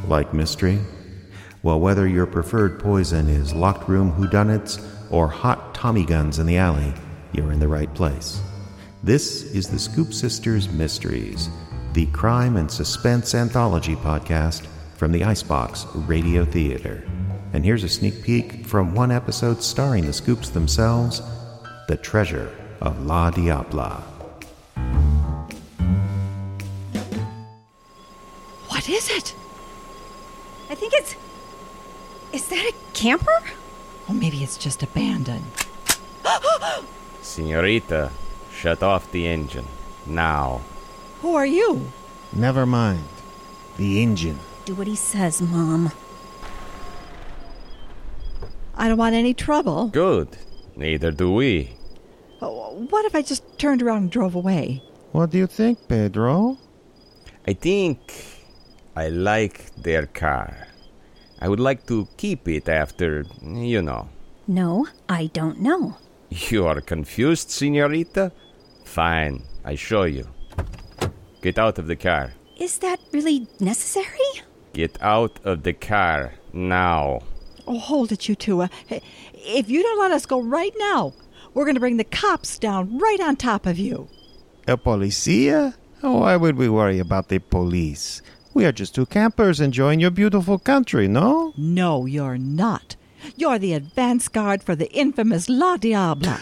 like mystery? Well, whether your preferred poison is locked room whodunits or hot Tommy guns in the alley, you're in the right place. This is the Scoop Sisters Mysteries, the crime and suspense anthology podcast from the Icebox Radio Theater. And here's a sneak peek from one episode starring the Scoops themselves, The Treasure of La Diabla. What is it? I think it's... Is that a camper? Or maybe it's just abandoned. Senorita, shut off the engine. Now. Who are you? Never mind. The engine. Do what he says, Mom. I don't want any trouble. Good. Neither do we. What if I just turned around and drove away? What do you think, Pedro? I think I like their car. I would like to keep it after, you know. No, I don't know. You are confused, senorita? Fine, I show you. Get out of the car. Is that really necessary? Get out of the car, now. Oh, hold it, you two. If you don't let us go right now, we're going to bring the cops down right on top of you. El policía? Why would we worry about the police? We are just two campers enjoying your beautiful country, no? No, you're not. You're the advance guard for the infamous La Diabla.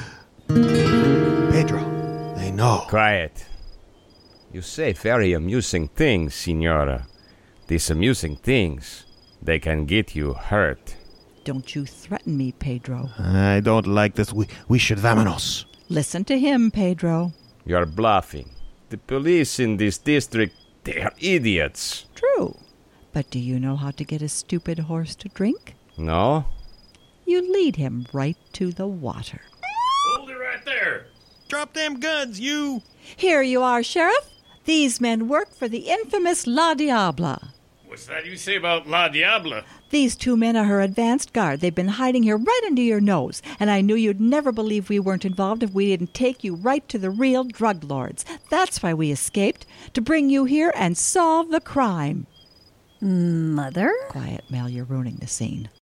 Pedro, they know. Quiet. You say very amusing things, senora. These amusing things, they can get you hurt. Don't you threaten me, Pedro. I don't like this. We should vamonos. Listen to him, Pedro. You're bluffing. The police in this district, they are idiots. True. But do you know how to get a stupid horse to drink? No? You lead him right to the water. Hold it right there. Drop them guns, you! Here you are, Sheriff. These men work for the infamous La Diabla. What's that you say about La Diabla? These two men are her advanced guard. They've been hiding here right under your nose, and I knew you'd never believe we weren't involved if we didn't take you right to the real drug lords. That's why we escaped, to bring you here and solve the crime. Mother? Quiet, Mel, you're ruining the scene.